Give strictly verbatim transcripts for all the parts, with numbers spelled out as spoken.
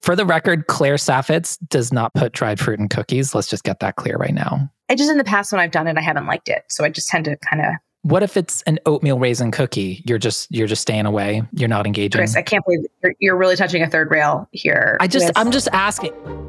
For the record, Claire Saffitz does not put dried fruit in cookies. Let's just get that clear right now. I just, in the past when I've done it, I haven't liked it. So I just tend to kind of... What if it's an oatmeal raisin cookie? You're just you're just staying away. You're not engaging. Chris, I can't believe you're, you're really touching a third rail here. I just with... I'm just asking.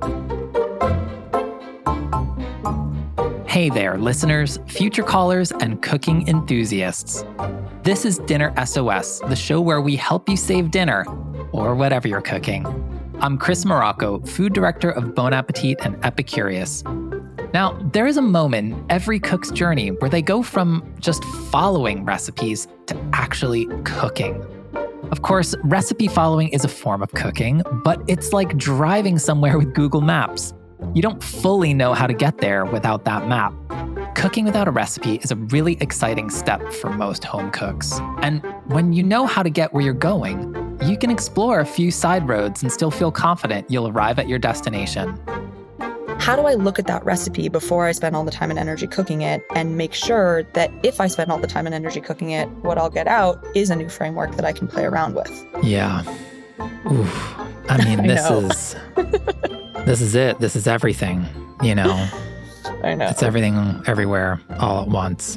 Hey there, listeners, future callers, and cooking enthusiasts. This is Dinner S O S, the show where we help you save dinner, or whatever you're cooking. I'm Chris Morocco, food director of Bon Appetit and Epicurious. Now, there is a moment in every cook's journey where they go from just following recipes to actually cooking. Of course, recipe following is a form of cooking, but it's like driving somewhere with Google Maps. You don't fully know how to get there without that map. Cooking without a recipe is a really exciting step for most home cooks. And when you know how to get where you're going, you can explore a few side roads and still feel confident you'll arrive at your destination. How do I look at that recipe before I spend all the time and energy cooking it and make sure that if I spend all the time and energy cooking it, what I'll get out is a new framework that I can play around with? Yeah. Oof. I mean, I this know. is this is it. This is everything, you know. I know. It's everything everywhere all at once.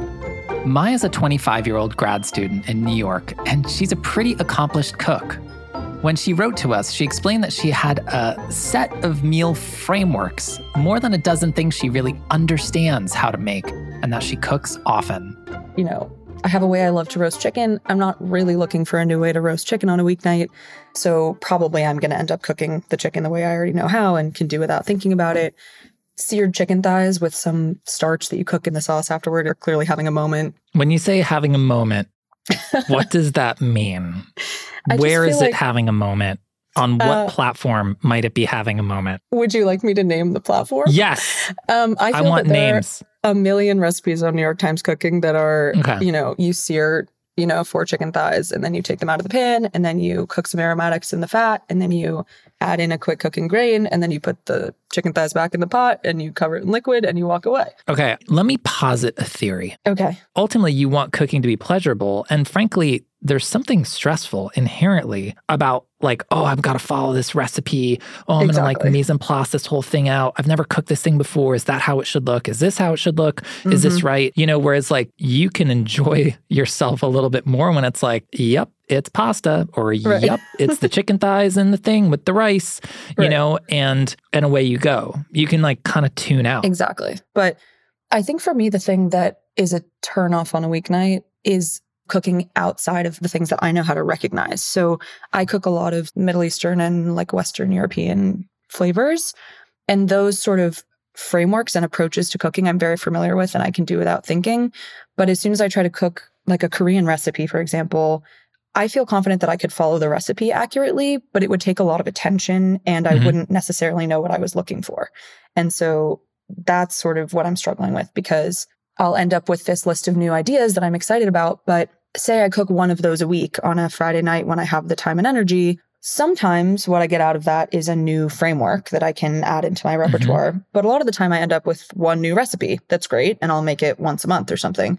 Maya's a twenty-five-year-old grad student in New York, and she's a pretty accomplished cook. When she wrote to us, she explained that she had a set of meal frameworks, more than a dozen things she really understands how to make, and that she cooks often. You know, I have a way I love to roast chicken. I'm not really looking for a new way to roast chicken on a weeknight. So probably I'm going to end up cooking the chicken the way I already know how and can do without thinking about it. Seared chicken thighs with some starch that you cook in the sauce afterward are clearly having a moment. When you say having a moment, what does that mean? Where is like, it having a moment? On what uh, platform might it be having a moment? Would you like me to name the platform? Yes. Um, I, feel I want that there names. Are a million recipes on New York Times Cooking that are, Okay. you know, you sear, you know, four chicken thighs and then you take them out of the pan and then you cook some aromatics in the fat and then you add in a quick cooking grain and then you put the chicken thighs back in the pot and you cover it in liquid and you walk away. Okay, let me posit a theory. Okay. Ultimately, you want cooking to be pleasurable. And frankly, there's something stressful inherently about like, oh, I've got to follow this recipe. Oh, I'm Exactly. going to like mise en place this whole thing out. I've never cooked this thing before. Is that how it should look? Is this how it should look? Mm-hmm. Is this right? You know, whereas like you can enjoy yourself a little bit more when it's like, yep, it's pasta, or Right. yep, it's the chicken thighs and the thing with the rice, you Right. know, and and away you go. You can like kind of tune out. Exactly. But I think for me, the thing that is a turn off on a weeknight is cooking outside of the things that I know how to recognize. So I cook a lot of Middle Eastern and like Western European flavors. And those sort of frameworks and approaches to cooking I'm very familiar with and I can do without thinking. But as soon as I try to cook like a Korean recipe, for example, I feel confident that I could follow the recipe accurately, but it would take a lot of attention and I Mhm. wouldn't necessarily know what I was looking for. And so that's sort of what I'm struggling with, because I'll end up with this list of new ideas that I'm excited about. But say I cook one of those a week on a Friday night when I have the time and energy. Sometimes what I get out of that is a new framework that I can add into my repertoire. Mm-hmm. But a lot of the time I end up with one new recipe that's great and I'll make it once a month or something.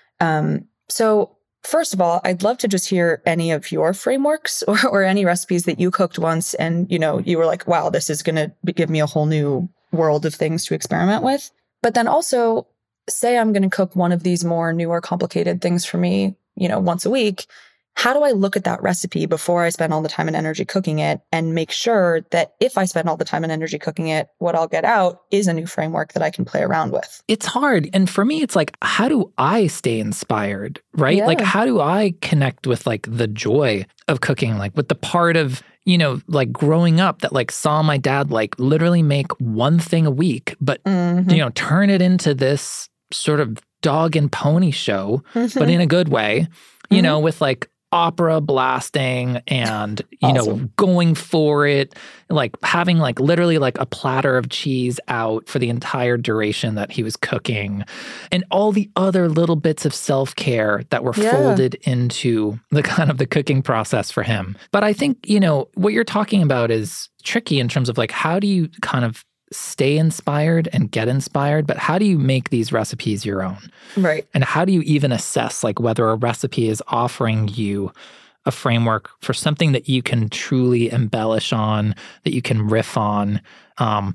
Um, so first of all, I'd love to just hear any of your frameworks or, or any recipes that you cooked once and, you know, you were like, wow, this is going to give me a whole new world of things to experiment with. But then also say I'm going to cook one of these more newer, complicated things for me, you know, once a week. How do I look at that recipe before I spend all the time and energy cooking it and make sure that if I spend all the time and energy cooking it, what I'll get out is a new framework that I can play around with? It's hard. And for me, it's like, how do I stay inspired, right? Yeah. Like, how do I connect with like the joy of cooking, like with the part of, you know, like growing up that like saw my dad like literally make one thing a week, but, Mm-hmm. you know, turn it into this sort of dog and pony show, but in a good way, you Mm-hmm. know, with like opera blasting and, you Awesome. know, going for it, like having like literally like a platter of cheese out for the entire duration that he was cooking, and all the other little bits of self-care that were Yeah. folded into the kind of the cooking process for him. But I think, you know, what you're talking about is tricky in terms of like, how do you kind of stay inspired and get inspired, but how do you make these recipes your own? Right. And how do you even assess like whether a recipe is offering you a framework for something that you can truly embellish on, that you can riff on. Um,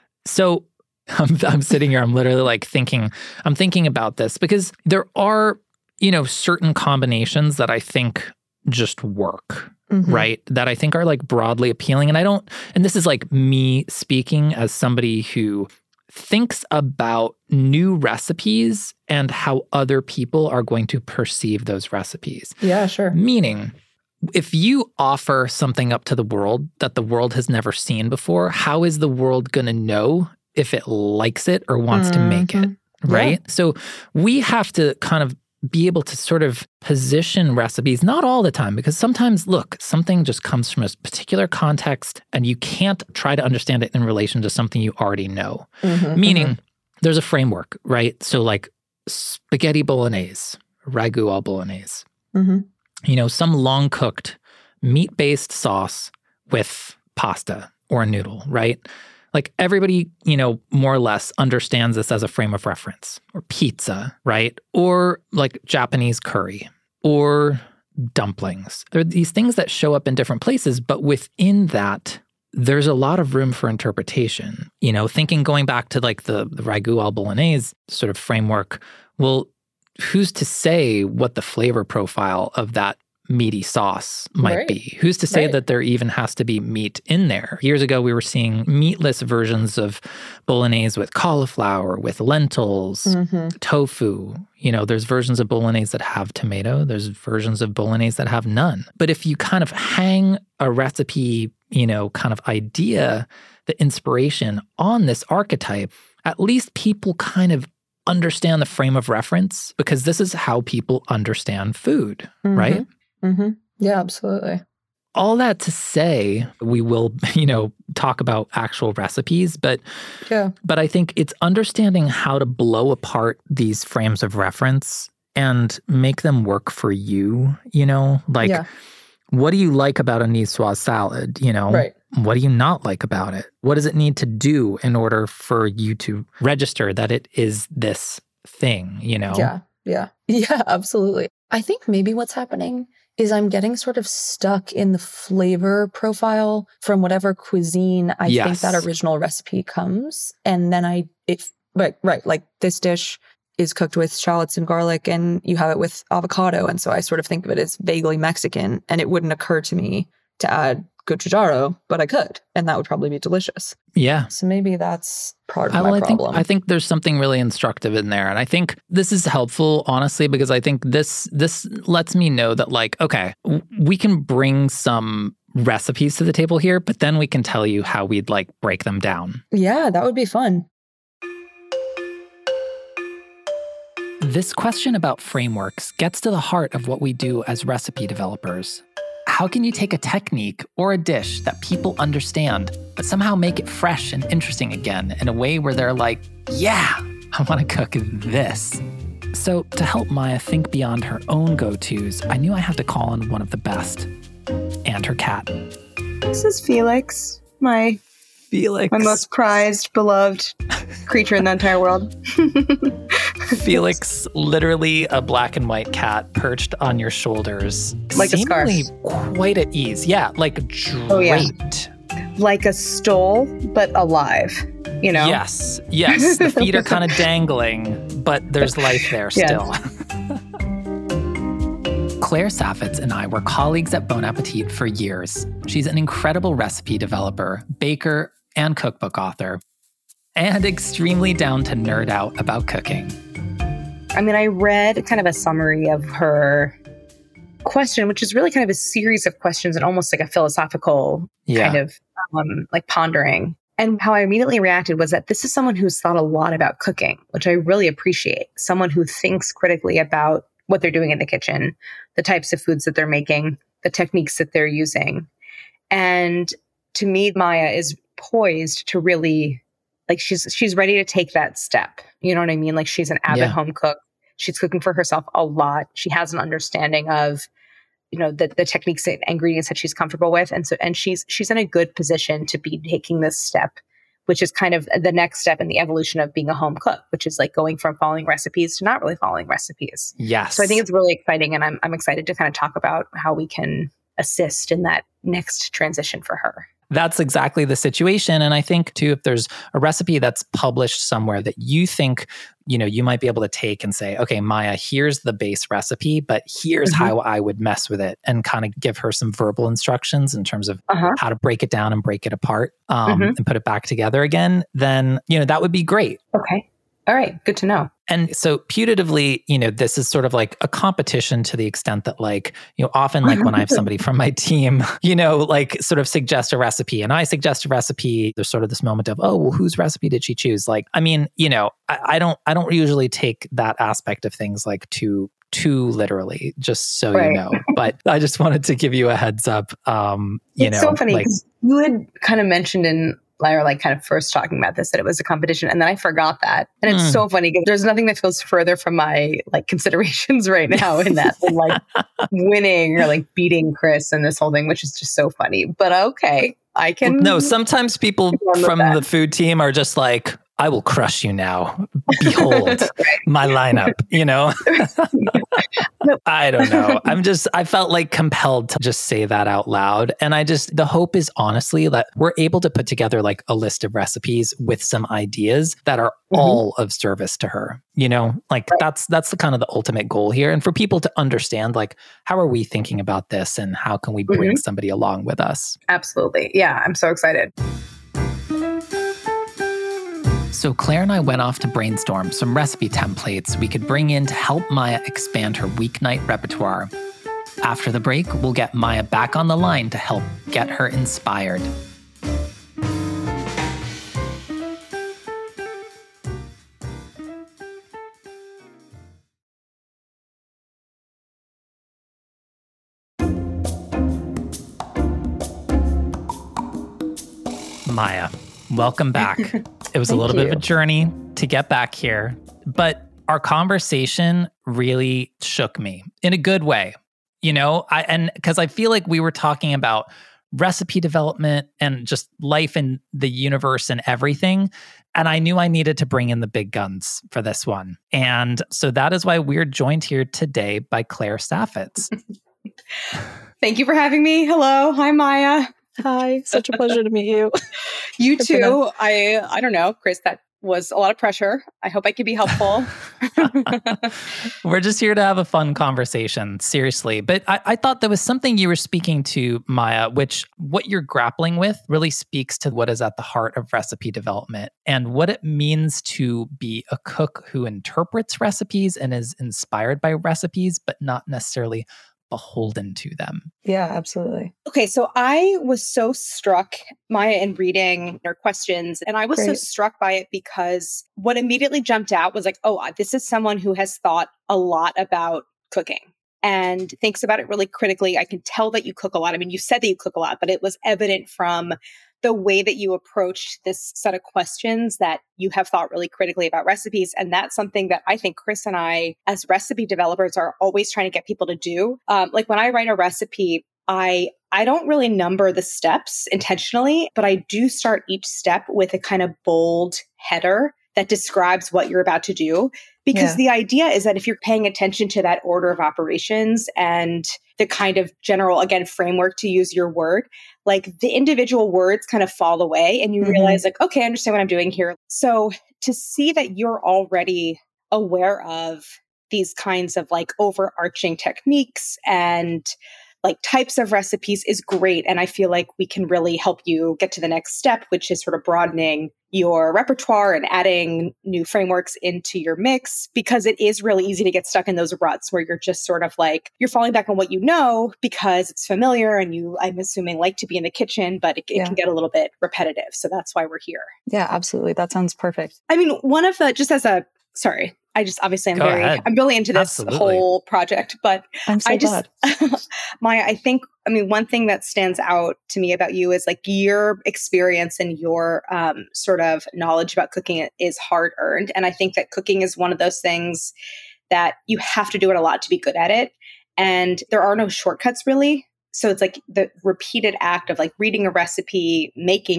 so I'm, I'm sitting here, I'm literally like thinking, I'm thinking about this because there are, you know, certain combinations that I think just work, mm-hmm. right? That I think are like broadly appealing. And I don't, and this is like me speaking as somebody who thinks about new recipes and how other people are going to perceive those recipes. Yeah, sure. Meaning, if you offer something up to the world that the world has never seen before, how is the world going to know if it likes it or wants mm-hmm. to make it, right? Yeah. So we have to kind of be able to sort of position recipes, not all the time, because sometimes, look, something just comes from a particular context and you can't try to understand it in relation to something you already know. Mm-hmm, Meaning, mm-hmm. there's a framework, right? So like spaghetti bolognese, ragu al bolognese, mm-hmm. you know, some long-cooked meat-based sauce with pasta or a noodle, right? Like everybody, you know, more or less understands this as a frame of reference, or pizza, right? Or like Japanese curry or dumplings. There are these things that show up in different places, but within that, there's a lot of room for interpretation. You know, thinking going back to like the, the ragu al bolognese sort of framework, well, who's to say what the flavor profile of that meaty sauce might right. be? Who's to say right. that there even has to be meat in there? Years ago, we were seeing meatless versions of bolognese with cauliflower, with lentils, mm-hmm. tofu. You know, there's versions of bolognese that have tomato. There's versions of bolognese that have none. But if you kind of hang a recipe, you know, kind of idea, the inspiration on this archetype, at least people kind of understand the frame of reference, because this is how people understand food, mm-hmm. right? Mm-hmm. Yeah, absolutely. All that to say, we will, you know, talk about actual recipes, but yeah. but I think it's understanding how to blow apart these frames of reference and make them work for you, you know? Like, yeah. what do you like about a niçoise salad, you know? Right. What do you not like about it? What does it need to do in order for you to register that it is this thing, you know? Yeah, yeah. Yeah, absolutely. I think maybe what's happening is I'm getting sort of stuck in the flavor profile from whatever cuisine I yes. think that original recipe comes. And then I, if, right, right, like this dish is cooked with shallots and garlic and you have it with avocado. And so I sort of think of it as vaguely Mexican, and it wouldn't occur to me to add gochujaro, but I could, and that would probably be delicious. Yeah. So maybe that's part of I, my well, I problem. Think, I think there's something really instructive in there. And I think this is helpful, honestly, because I think this this lets me know that, like, okay, w- we can bring some recipes to the table here, but then we can tell you how we'd, like, break them down. Yeah, that would be fun. This question about frameworks gets to the heart of what we do as recipe developers. How can you take a technique or a dish that people understand, but somehow make it fresh and interesting again in a way where they're like, yeah, I want to cook this. So to help Maya think beyond her own go-tos, I knew I had to call on one of the best, and her cat. This is Felix, my Felix. my most prized, beloved creature in the entire world. Felix, literally a black and white cat perched on your shoulders. Like a scarf. Quite at ease. Yeah, like draped. Oh, yeah. Like a stole, but alive, you know? Yes, yes. The feet are kind of dangling, but there's life there still. Yes. Claire Saffitz and I were colleagues at Bon Appetit for years. She's an incredible recipe developer, baker, and cookbook author, and extremely down to nerd out about cooking. I mean, I read kind of a summary of her question, which is really kind of a series of questions and almost like a philosophical yeah. kind of um, like pondering. And how I immediately reacted was that this is someone who's thought a lot about cooking, which I really appreciate. Someone who thinks critically about what they're doing in the kitchen, the types of foods that they're making, the techniques that they're using. And to me, Maya is poised to really, like, she's she's ready to take that step. You know what I mean? Like, she's an avid yeah. home cook. She's cooking for herself a lot. She has an understanding of, you know, the, the techniques and ingredients that she's comfortable with. And so, and she's she's in a good position to be taking this step which is kind of the next step in the evolution of being a home cook, which is like going from following recipes to not really following recipes. Yes. So I think it's really exciting. And I'm, I'm excited to kind of talk about how we can assist in that next transition for her. That's exactly the situation. And I think too, if there's a recipe that's published somewhere that you think, you know, you might be able to take and say, okay, Maya, here's the base recipe, but here's mm-hmm. how I would mess with it, and kind of give her some verbal instructions in terms of uh-huh. how to break it down and break it apart um, mm-hmm. and put it back together again, then, you know, that would be great. Okay. All right. Good to know. And so putatively, you know, this is sort of like a competition to the extent that like, you know, often like when I have somebody from my team, you know, like sort of suggest a recipe and I suggest a recipe, there's sort of this moment of, oh, well, whose recipe did she choose? Like, I mean, you know, I, I don't, I don't usually take that aspect of things like too, too literally, just so right. you know, but I just wanted to give you a heads up. Um, you it's know, so funny like, because you had kind of mentioned in Lyra, like kind of first talking about this, that it was a competition. And then I forgot that. And it's mm. so funny because there's nothing that feels further from my like considerations right now in that than like winning or like beating Chris and this whole thing, which is just so funny. But okay, I can. No, sometimes people from the food team are just like, I will crush you now. Behold my lineup, you know? I don't know. I'm just, I felt like compelled to just say that out loud. And I just, the hope is honestly that we're able to put together like a list of recipes with some ideas that are mm-hmm. all of service to her. You know, like right. that's, that's the kind of the ultimate goal here. And for people to understand, like, how are we thinking about this and how can we bring mm-hmm. somebody along with us? Absolutely. Yeah. I'm so excited. So Claire and I went off to brainstorm some recipe templates we could bring in to help Maya expand her weeknight repertoire. After the break, we'll get Maya back on the line to help get her inspired. Maya, welcome back. It was a little you. bit of a journey to get back here, but our conversation really shook me in a good way. You know, I and because I feel like we were talking about recipe development and just life in the universe and everything. And I knew I needed to bring in the big guns for this one. And so that is why we're joined here today by Claire Saffitz. Thank you for having me. Hello. Hi, Maya. Hi. Such a pleasure to meet you. You too. I I don't know, Chris, that was a lot of pressure. I hope I could be helpful. We're just here to have a fun conversation, seriously. But I, I thought there was something you were speaking to, Maya, which what you're grappling with really speaks to what is at the heart of recipe development and what it means to be a cook who interprets recipes and is inspired by recipes, but not necessarily beholden to them. Yeah, absolutely. Okay, so I was so struck, Maya, in reading your questions, and I was Great. so struck by it because what immediately jumped out was like, oh, this is someone who has thought a lot about cooking and thinks about it really critically. I can tell that you cook a lot. I mean, you said that you cook a lot, but it was evident from the way that you approached this set of questions that you have thought really critically about recipes. And that's something that I think Chris and I, as recipe developers, are always trying to get people to do. Um, like when I write a recipe, I I don't really number the steps intentionally, but I do start each step with a kind of bold header that describes what you're about to do. Because yeah. the idea is that if you're paying attention to that order of operations and the kind of general, again, framework, to use your word, like the individual words kind of fall away and you mm-hmm. realize like, okay, I understand what I'm doing here. So to see that you're already aware of these kinds of like overarching techniques and like types of recipes is great. And I feel like we can really help you get to the next step, which is sort of broadening your repertoire and adding new frameworks into your mix, because it is really easy to get stuck in those ruts where you're just sort of like, you're falling back on what you know because it's familiar and you, I'm assuming, like to be in the kitchen, but it, it yeah. can get a little bit repetitive. So that's why we're here. Yeah, absolutely. That sounds perfect. I mean, one of the, just as a, sorry, I just, obviously I'm Go very, ahead. I'm really into this Absolutely. whole project, but I'm so I just, Maya, I think, I mean, one thing that stands out to me about you is like your experience and your um, sort of knowledge about cooking is hard earned. And I think that cooking is one of those things that you have to do it a lot to be good at it. And there are no shortcuts really. So it's like the repeated act of like reading a recipe, making it,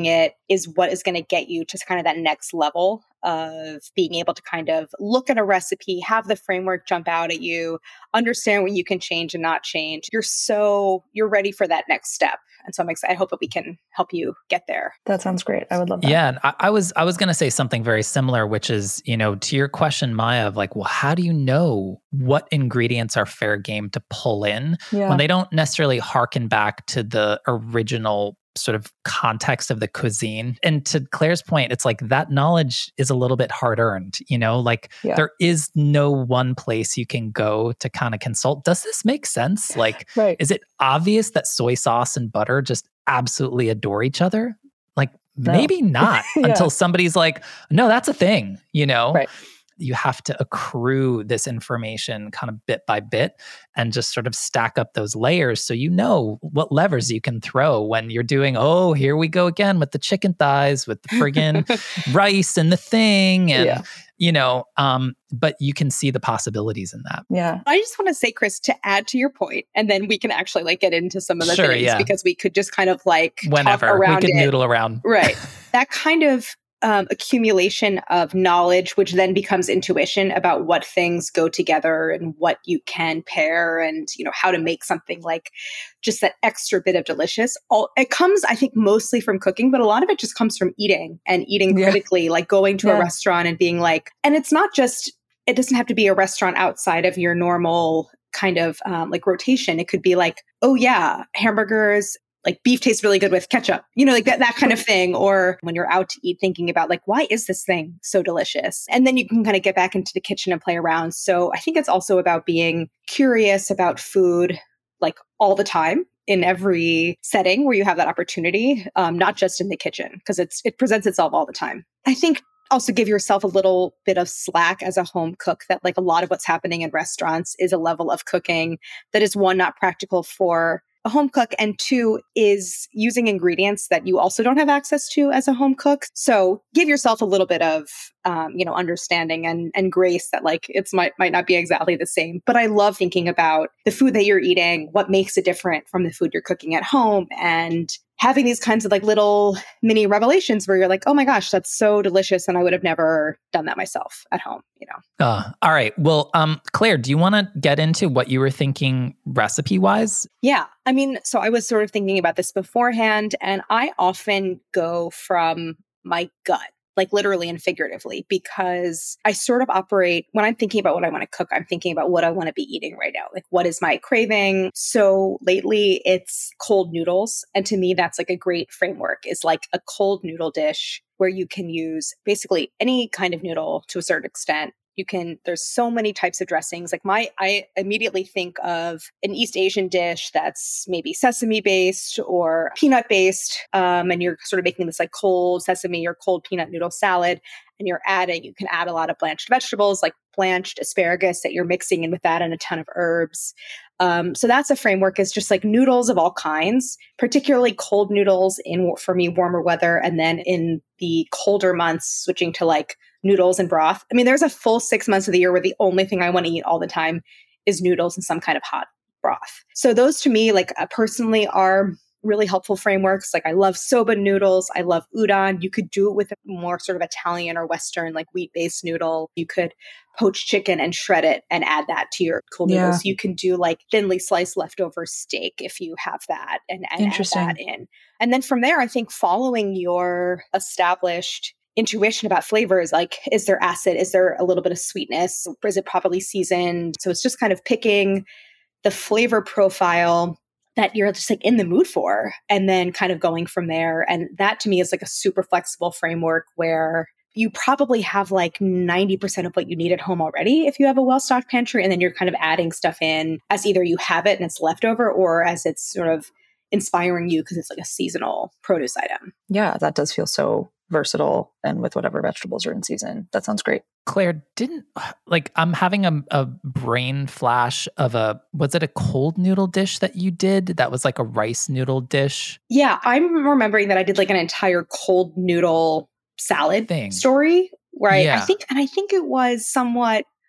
is what is going to get you to kind of that next level of being able to kind of look at a recipe, have the framework jump out at you, understand what you can change and not change. You're so, you're ready for that next step. And so I'm excited. I hope that we can help you get there. That sounds great. I would love that. Yeah. And I, I was, I was going to say something very similar, which is, you know, to your question, Maya, of like, well, how do you know what ingredients are fair game to pull in yeah. when they don't necessarily harken back to the original sort of context of the cuisine? And to Claire's point, it's like that knowledge is a little bit hard earned, you know, like yeah. there is no one place you can go to kind of consult. Does this make sense? Like, right. is it obvious that soy sauce and butter just absolutely adore each other? Like, no. maybe not yeah. until somebody's like, no, that's a thing, you know? Right. You have to accrue this information kind of bit by bit and just sort of stack up those layers so you know what levers you can throw when you're doing, oh, here we go again with the chicken thighs, with the friggin' rice and the thing. And, yeah. you know, um, but you can see the possibilities in that. Yeah. I just want to say, Chris, to add to your point, and then we can actually like get into some of the sure, things yeah. because we could just kind of like whenever talk around we could it. noodle around. Right. That kind of Um, accumulation of knowledge, which then becomes intuition about what things go together and what you can pair and, you know, how to make something like just that extra bit of delicious. All it comes, I think, mostly from cooking, but a lot of it just comes from eating and eating yeah. critically, like going to yeah. a restaurant and being like, and it's not just, it doesn't have to be a restaurant outside of your normal kind of um, like rotation. It could be like, oh yeah, hamburgers, like beef tastes really good with ketchup, you know, like that, that kind of thing. Or when you're out to eat, thinking about like, why is this thing so delicious? And then you can kind of get back into the kitchen and play around. So I think it's also about being curious about food, like all the time in every setting where you have that opportunity, um, not just in the kitchen, because it's it presents itself all the time. I think also give yourself a little bit of slack as a home cook that like a lot of what's happening in restaurants is a level of cooking that is one, not practical for a home cook, and two is using ingredients that you also don't have access to as a home cook. So give yourself a little bit of, um, you know, understanding and, and grace that like it's might, might not be exactly the same. But I love thinking about the food that you're eating, what makes it different from the food you're cooking at home, and having these kinds of like little mini revelations where you're like, oh my gosh, that's so delicious. And I would have never done that myself at home, you know? Uh, all right. Well, um, Claire, do you want to get into what you were thinking recipe wise? Yeah. I mean, so I was sort of thinking about this beforehand, and I often go from my gut, like literally and figuratively, because I sort of operate when I'm thinking about what I want to cook, I'm thinking about what I want to be eating right now. Like, what is my craving? So lately it's cold noodles. And to me, that's like a great framework, is like a cold noodle dish where you can use basically any kind of noodle to a certain extent. You can, there's so many types of dressings. Like my, I immediately think of an East Asian dish that's maybe sesame based or peanut based. Um, and you're sort of making this like cold sesame or cold peanut noodle salad. And you're adding, you can add a lot of blanched vegetables like blanched asparagus that you're mixing in with that and a ton of herbs. Um, so that's a framework, is just like noodles of all kinds, particularly cold noodles in, for me, warmer weather. And then in the colder months, switching to like noodles and broth. I mean, there's a full six months of the year where the only thing I want to eat all the time is noodles and some kind of hot broth. So those to me, like uh, personally, are really helpful frameworks. Like I love soba noodles. I love udon. You could do it with a more sort of Italian or Western, like wheat-based noodle. You could poach chicken and shred it and add that to your cool yeah. noodles. You can do like thinly sliced leftover steak if you have that, and, and add that in. And then from there, I think following your established intuition about flavors, like, is there acid? Is there a little bit of sweetness? Or is it properly seasoned? So it's just kind of picking the flavor profile that you're just like in the mood for, and then kind of going from there. And that to me is like a super flexible framework where you probably have like ninety percent of what you need at home already if you have a well-stocked pantry. And then you're kind of adding stuff in as either you have it and it's leftover, or as it's sort of inspiring you because it's like a seasonal produce item. Yeah, that does feel so versatile, and with whatever vegetables are in season. That sounds great. Claire, didn't, like, I'm having a, a brain flash of a, was it a cold noodle dish that you did? That was like a rice noodle dish? Yeah, I'm remembering that I did like an entire cold noodle salad thing story where I, yeah. I think, and I think it was somewhat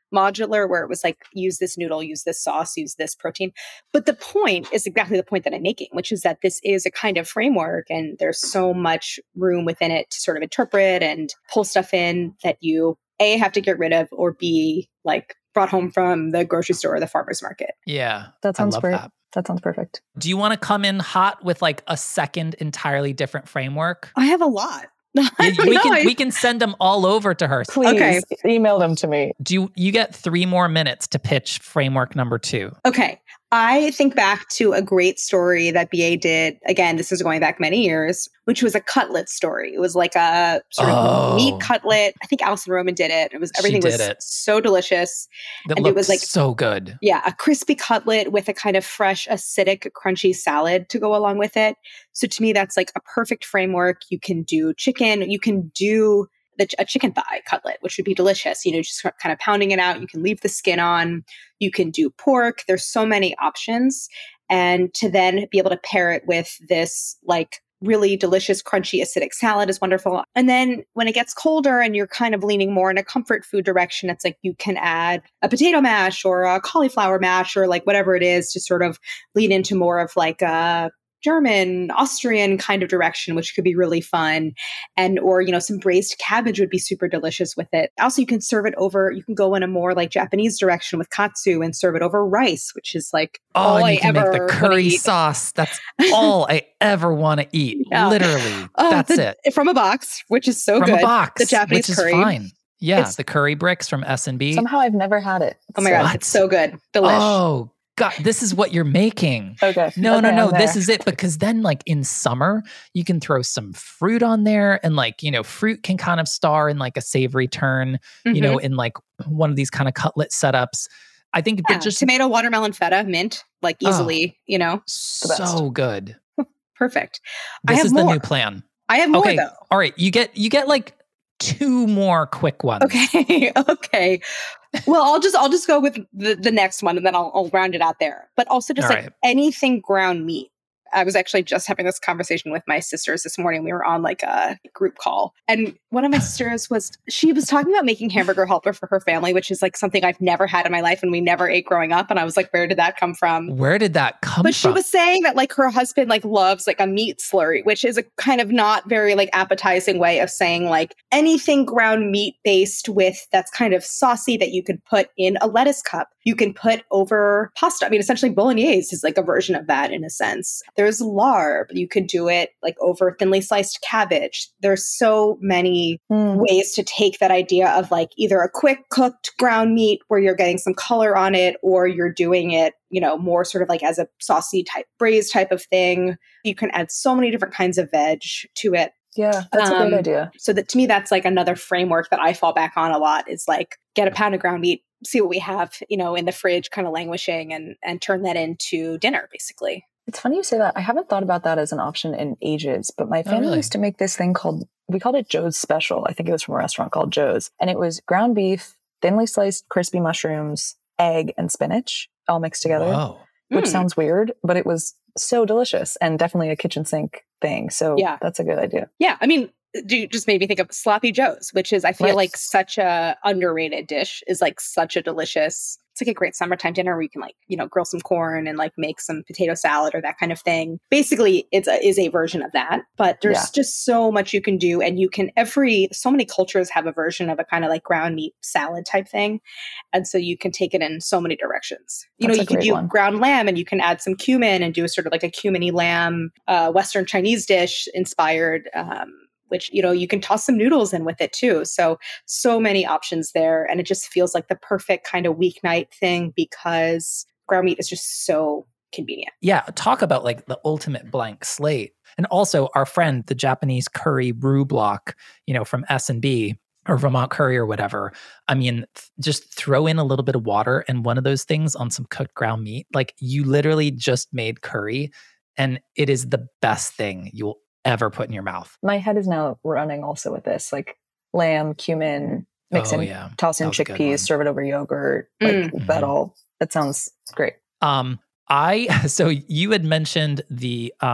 modular where it was like, use this noodle, use this sauce, use this protein. But the point is exactly the point that I'm making, which is that this is a kind of framework and there's so much room within it to sort of interpret and pull stuff in that you A, have to get rid of, or B, like brought home from the grocery store or the farmer's market. Yeah. That sounds I love great. That. That sounds perfect. Do you want to come in hot with like a second entirely different framework? I have a lot. we can we can send them all over to her. Please okay. email them to me. Do you, you get three more minutes to pitch framework number two? Okay. I think back to a great story that B A did. Again, this is going back many years, which was a cutlet story. It was like a sort of oh. meat cutlet. I think Alison Roman did it. It was everything was it. so delicious. That and it was like so good. Yeah, a crispy cutlet with a kind of fresh, acidic, crunchy salad to go along with it. So to me, that's like a perfect framework. You can do chicken. You can do the, a chicken thigh cutlet, which would be delicious. You know, just kind of pounding it out. You can leave the skin on. You can do pork. There's so many options. And to then be able to pair it with this like really delicious, crunchy, acidic salad is wonderful. And then when it gets colder and you're kind of leaning more in a comfort food direction, it's like you can add a potato mash or a cauliflower mash or like whatever it is to sort of lean into more of like a German, Austrian kind of direction, which could be really fun. And, or, you know, some braised cabbage would be super delicious with it. Also, you can serve it over, you can go in a more like Japanese direction with katsu and serve it over rice, which is like oh, all and I you can ever make the curry sauce. That's all I ever want to eat. Yeah. Literally. Oh, that's the, it. From a box, which is so from good. From a box, the Japanese which curry. is fine. Yeah, it's, the curry bricks from S and B. Somehow I've never had it. Oh my so. God, it's so good. Delish. Oh, God, this is what you're making. Okay. No, okay, no, no. This is it. Because then like in summer, you can throw some fruit on there and like, you know, fruit can kind of star in like a savory turn, mm-hmm. you know, in like one of these kind of cutlet setups. I think yeah, just tomato, watermelon, feta, mint, like easily, oh, you know. So good. Perfect. This I have is more. the new plan. I have more okay. though. All right. You get, you get like two more quick ones. Okay. okay. Well, I'll just I'll just go with the, the next one and then I'll, I'll round it out there. But also just All like right. anything ground meat. I was actually just having this conversation with my sisters this morning. We were on like a group call. And one of my sisters was, she was talking about making hamburger helper for her family, which is like something I've never had in my life and we never ate growing up. And I was like, where did that come from? Where did that come but from? But she was saying that like her husband like loves like a meat slurry, which is a kind of not very like appetizing way of saying like anything ground meat based with that's kind of saucy that you could put in a lettuce cup. You can put over pasta. I mean, essentially bolognese is like a version of that in a sense. There's larb. You could do it like over thinly sliced cabbage. There's so many mm. ways to take that idea of like either a quick cooked ground meat where you're getting some color on it, or you're doing it, you know, more sort of like as a saucy type, braised type of thing. You can add so many different kinds of veg to it. Yeah, that's um, a great idea. So that to me, that's like another framework that I fall back on a lot is like get a pound of ground meat, see what we have, you know, in the fridge kind of languishing and and turn that into dinner basically. It's funny you say that. I haven't thought about that as an option in ages, but my family oh, really? used to make this thing called, we called it Joe's Special. I think it was from a restaurant called Joe's. And it was ground beef, thinly sliced crispy mushrooms, egg, and spinach all mixed together, Whoa. which mm. sounds weird, but it was so delicious and definitely a kitchen sink thing. So yeah. that's a good idea. Yeah. I mean, you just made me think of Sloppy Joe's, which is, I feel right. like such a underrated dish, is like such a delicious, it's like a great summertime dinner where you can like, you know, grill some corn and like make some potato salad or that kind of thing. Basically, it's a, is a version of that, but there's yeah. just so much you can do. And you can, every, so many cultures have a version of a kind of like ground meat salad type thing. And so you can take it in so many directions. You That's know, you can do one. ground lamb and you can add some cumin and do a sort of like a cumin-y lamb, uh, Western Chinese dish inspired, um, which, you know, you can toss some noodles in with it too. So, so many options there. And it just feels like the perfect kind of weeknight thing because ground meat is just so convenient. Yeah. Talk about like the ultimate blank slate. And also our friend, the Japanese curry roux block, you know, from S and B or Vermont Curry or whatever. I mean, th- just throw in a little bit of water and one of those things on some cooked ground meat. Like you literally just made curry and it is the best thing you'll ever put in your mouth. My head is now running also with this, like lamb, cumin, mix oh, in, yeah. toss in chickpeas, serve it over yogurt. Like mm. that all, that sounds great. Um, I, so you had mentioned the, um,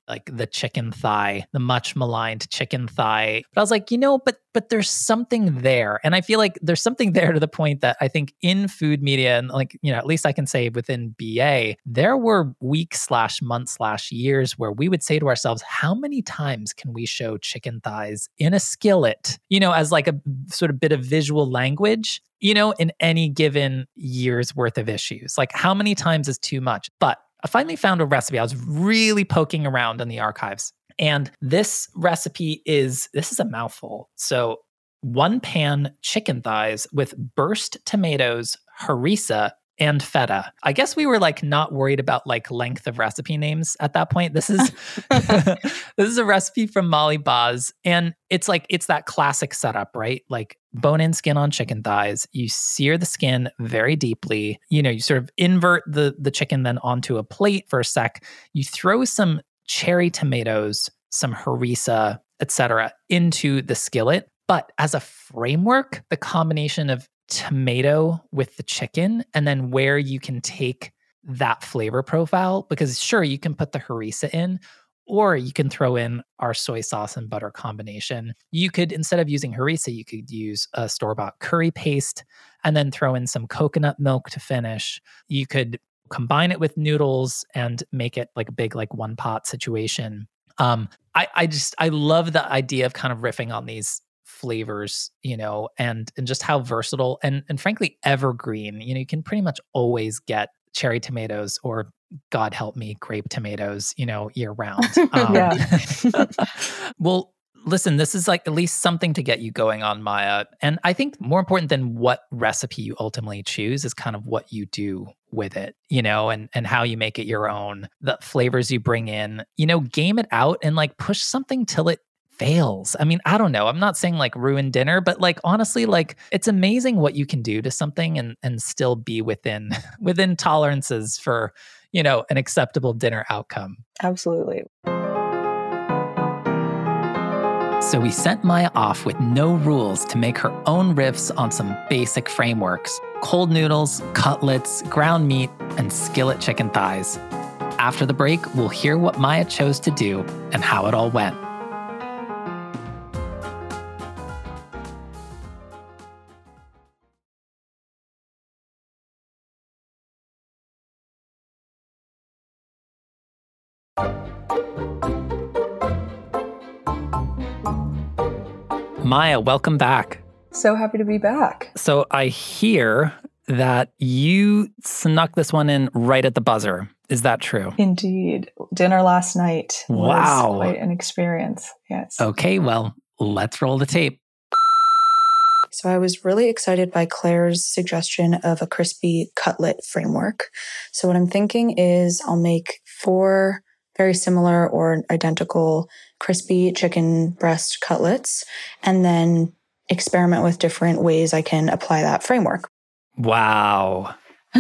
like the chicken thigh, the much maligned chicken thigh. But I was like, you know, but but there's something there. And I feel like there's something there to the point that I think in food media, and like, you know, at least I can say within B A, there were weeks slash months slash years where we would say to ourselves, how many times can we show chicken thighs in a skillet, you know, as like a sort of bit of visual language, you know, in any given year's worth of issues? Like how many times is too much? But I finally found a recipe. I was really poking around in the archives. And this recipe is, this is a mouthful. So one pan chicken thighs with burst tomatoes, harissa, and feta. I guess we were like not worried about like length of recipe names at that point. This is this is a recipe from Molly Baz, and it's like it's that classic setup, right? Like bone-in skin on chicken thighs. You sear the skin very deeply. You know, you sort of invert the the chicken then onto a plate for a sec. You throw some cherry tomatoes, some harissa, et cetera, into the skillet. But as a framework, the combination of tomato with the chicken and then where you can take that flavor profile, because sure, you can put the harissa in, or you can throw in our soy sauce and butter combination. You could, instead of using harissa, you could use a store-bought curry paste and then throw in some coconut milk to finish. You could combine it with noodles and make it like a big like one pot situation. Um, I, I just, I love the idea of kind of riffing on these flavors, you know, and and just how versatile and and frankly evergreen. You know, you can pretty much always get cherry tomatoes or, God help me, grape tomatoes, you know, year round. Um, yeah. Well, listen, this is like at least something to get you going on, Maya. And I think more important than what recipe you ultimately choose is kind of what you do with it, you know, and and how you make it your own, the flavors you bring in, you know, game it out and like push something till it fails. I mean, I don't know. I'm not saying like ruin dinner, but like honestly, like it's amazing what you can do to something and and still be within within tolerances for, you know, an acceptable dinner outcome. Absolutely. So we sent Maya off with no rules to make her own riffs on some basic frameworks: cold noodles, cutlets, ground meat, and skillet chicken thighs. After the break, we'll hear what Maya chose to do and how it all went. Maya, welcome back. So happy to be back. So I hear that you snuck this one in right at the buzzer. Is that true? Indeed. Dinner last night was wow. quite an experience. Yes. Okay, well, let's roll the tape. So I was really excited by Claire's suggestion of a crispy cutlet framework. So what I'm thinking is I'll make four very similar or identical crispy chicken breast cutlets, and then experiment with different ways I can apply that framework. Wow.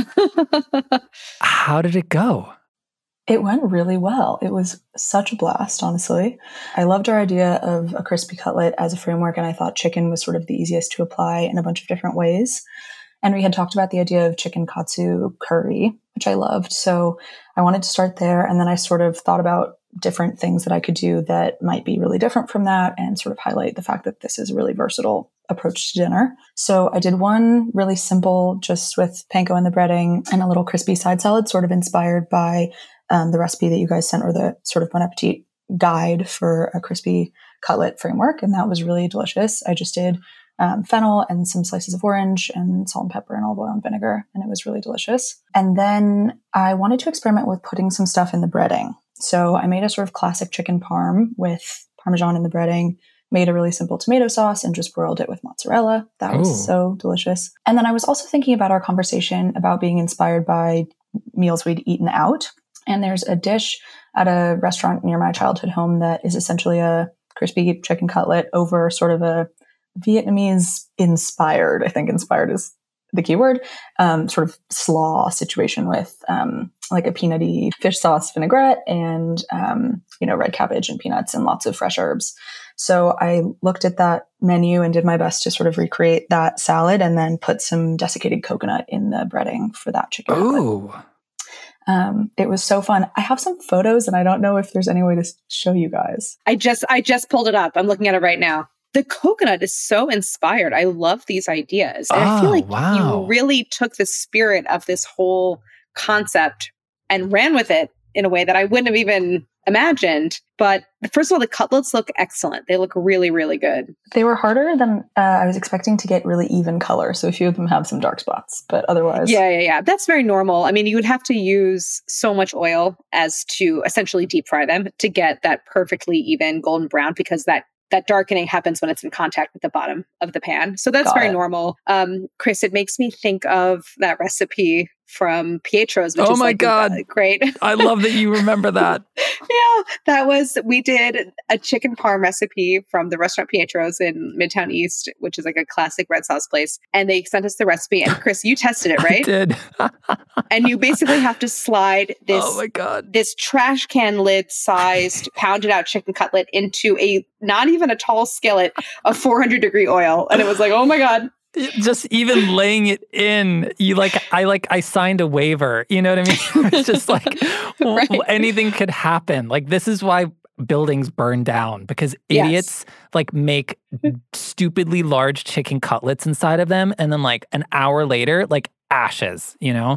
How did it go? It went really well. It was such a blast, honestly. I loved our idea of a crispy cutlet as a framework, and I thought chicken was sort of the easiest to apply in a bunch of different ways. And we had talked about the idea of chicken katsu curry, which I loved. So I wanted to start there. And then I sort of thought about different things that I could do that might be really different from that and sort of highlight the fact that this is a really versatile approach to dinner. So I did one really simple, just with panko and the breading and a little crispy side salad, sort of inspired by um, the recipe that you guys sent, or the sort of Bon Appetit guide for a crispy cutlet framework. And that was really delicious. I just did Um, fennel and some slices of orange and salt and pepper and olive oil and vinegar. And it was really delicious. And then I wanted to experiment with putting some stuff in the breading. So I made a sort of classic chicken parm with Parmesan in the breading, made a really simple tomato sauce, and just broiled it with mozzarella. That was Ooh. so delicious. And then I was also thinking about our conversation about being inspired by meals we'd eaten out. And there's a dish at a restaurant near my childhood home that is essentially a crispy chicken cutlet over sort of a Vietnamese inspired, I think inspired is the key word, um, sort of slaw situation with um, like a peanutty fish sauce vinaigrette and, um, you know, red cabbage and peanuts and lots of fresh herbs. So I looked at that menu and did my best to sort of recreate that salad and then put some desiccated coconut in the breading for that chicken. Ooh. Um, it was so fun. I have some photos and I don't know if there's any way to show you guys. I just, I just pulled it up. I'm looking at it right now. The coconut is so inspired. I love these ideas. And oh, I feel like wow. you really took the spirit of this whole concept and ran with it in a way that I wouldn't have even imagined. But first of all, the cutlets look excellent. They look really, really good. They were harder than uh, I was expecting to get really even color. So a few of them have some dark spots, but otherwise. Yeah, yeah, yeah. That's very normal. I mean, you would have to use so much oil as to essentially deep fry them to get that perfectly even golden brown, because that that darkening happens when it's in contact with the bottom of the pan. So that's Got very it. normal. Um, Chris, it makes me think of that recipe from Pietro's, which oh is my like, God. Uh, great. I love that you remember that. Yeah, that was, we did a chicken parm recipe from the restaurant Pietro's in Midtown East, which is like a classic red sauce place. And they sent us the recipe. And Chris, you tested it, right? I did. And you basically have to slide this, oh my God. this trash can lid sized pounded out chicken cutlet into a, not even a tall skillet of four hundred degree oil. And it was like, oh my God. Just even laying it in, you like, I like, I signed a waiver. You know what I mean? It's just like Right. w- anything could happen. Like, this is why buildings burn down, because idiots Yes. like make stupidly large chicken cutlets inside of them. And then like an hour later, like ashes, you know?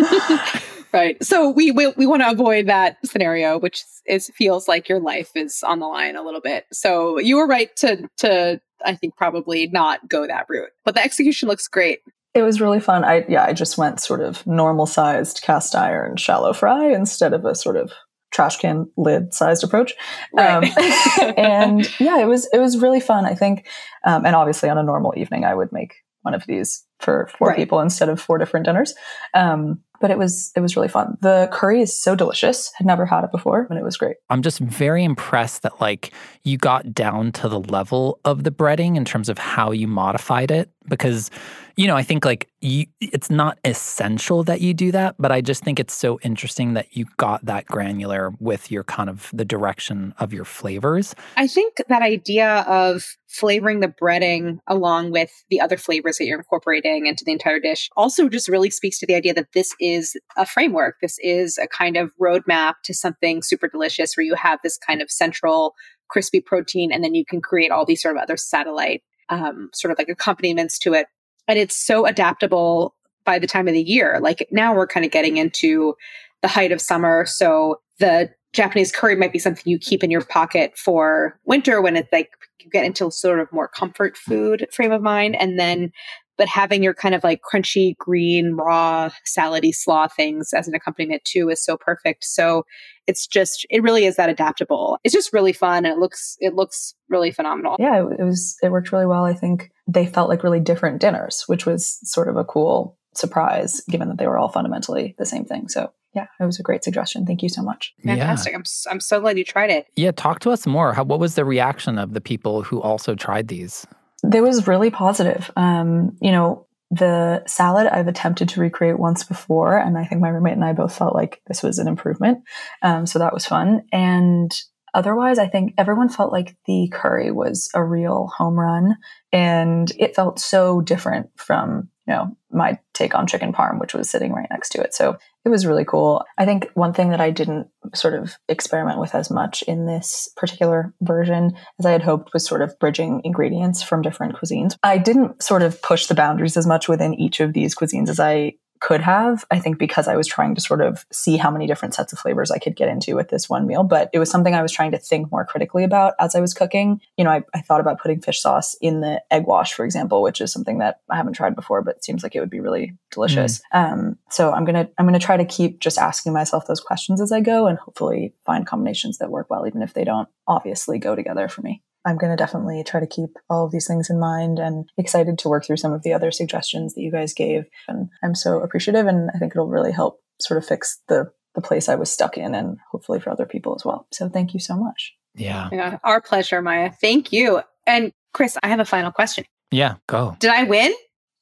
Right. So we we, we want to avoid that scenario, which is feels like your life is on the line a little bit. So you were right to to I think probably not go that route. But the execution looks great. It was really fun. I yeah, I just went sort of normal sized cast iron shallow fry instead of a sort of trash can lid sized approach. Right. Um, and yeah, it was it was really fun. I think, um, and obviously on a normal evening, I would make one of these for four Right. people instead of four different dinners. Um, but it was it was really fun. The curry is so delicious. Had never had it before, and it was great. I'm just very impressed that like you got down to the level of the breading in terms of how you modified it, because, you know, I think like you, it's not essential that you do that, but I just think it's so interesting that you got that granular with your kind of the direction of your flavors. I think that idea of flavoring the breading along with the other flavors that you're incorporating into the entire dish also just really speaks to the idea that this is a framework. This is a kind of roadmap to something super delicious where you have this kind of central crispy protein, and then you can create all these sort of other satellite um, sort of like accompaniments to it. And it's so adaptable by the time of the year. Like now we're kind of getting into the height of summer. So the Japanese curry might be something you keep in your pocket for winter when it's like you get into sort of more comfort food frame of mind. And then, but having your kind of like crunchy, green, raw, salady slaw things as an accompaniment too is so perfect. So it's just, it really is that adaptable. It's just really fun. And it looks, it looks really phenomenal. Yeah, it, it was, it worked really well. I think they felt like really different dinners, which was sort of a cool surprise given that they were all fundamentally the same thing. So yeah, it was a great suggestion. Thank you so much. Fantastic. Yeah. I'm, I'm so glad you tried it. Yeah, talk to us more. How, what was the reaction of the people who also tried these? There was really positive. Um, you know, the salad I've attempted to recreate once before, and I think my roommate and I both felt like this was an improvement. Um, so that was fun. And otherwise, I think everyone felt like the curry was a real home run, and it felt so different from, you know, my take on chicken parm, which was sitting right next to it. So it was really cool. I think one thing that I didn't sort of experiment with as much in this particular version as I had hoped was sort of bridging ingredients from different cuisines. I didn't sort of push the boundaries as much within each of these cuisines as I could have, I think, because I was trying to sort of see how many different sets of flavors I could get into with this one meal. But it was something I was trying to think more critically about as I was cooking. You know, I, I thought about putting fish sauce in the egg wash, for example, which is something that I haven't tried before, but it seems like it would be really delicious. Mm. Um, so I'm gonna I'm gonna try to keep just asking myself those questions as I go, and hopefully find combinations that work well, even if they don't obviously go together for me. I'm going to definitely try to keep all of these things in mind, and excited to work through some of the other suggestions that you guys gave. And I'm so appreciative, and I think it'll really help sort of fix the the place I was stuck in, and hopefully for other people as well. So thank you so much. Yeah. Yeah. Our pleasure, Maya. Thank you. And Chris, I have a final question. Yeah, go. Did I win?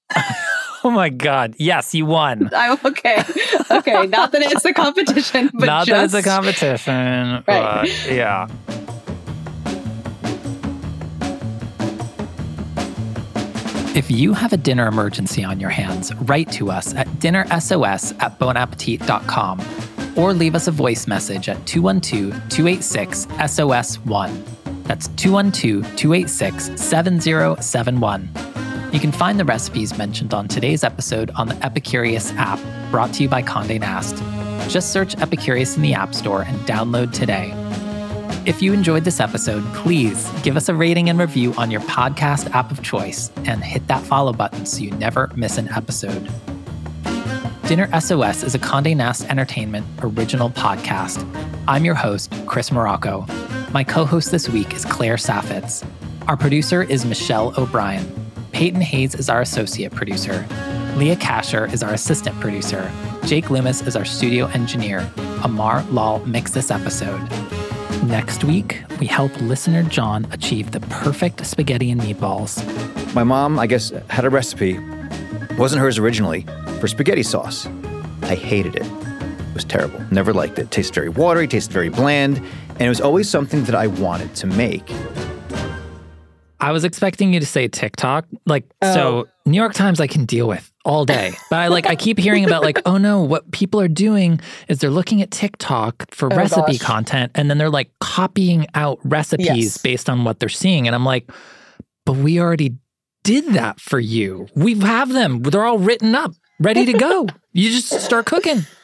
Oh my God. Yes, you won. I'm okay. Okay. Not that it's a competition, but Not just... that it's a competition. Right. But yeah. If you have a dinner emergency on your hands, write to us at dinnersos at bonappetit dot com. or leave us a voice message at two one two, two eight six, S O S one. That's two one two, two eight six, seven zero seven one. You can find the recipes mentioned on today's episode on the Epicurious app, brought to you by Condé Nast. Just search Epicurious in the App Store and download today. If you enjoyed this episode, please give us a rating and review on your podcast app of choice and hit that follow button so you never miss an episode. Dinner S O S is a Condé Nast Entertainment original podcast. I'm your host, Chris Morocco. My co-host this week is Claire Saffitz. Our producer is Michelle O'Brien. Peyton Hayes is our associate producer. Leah Kasher is our assistant producer. Jake Loomis is our studio engineer. Amar Lal mixed this episode. Next week, we help listener John achieve the perfect spaghetti and meatballs. My mom, I guess, had a recipe. It wasn't hers originally, for spaghetti sauce. I hated it. It was terrible. Never liked it. It tasted very watery, tasted very bland, and it was always something that I wanted to make. I was expecting you to say TikTok. Like, Oh. so New York Times I can deal with all day. But I like I keep hearing about like, oh no, what people are doing is they're looking at TikTok for Oh, recipe gosh. content and then they're like copying out recipes Yes. based on what they're seeing. And I'm like, but we already did that for you. We have them. They're all written up, ready to go. You just start cooking.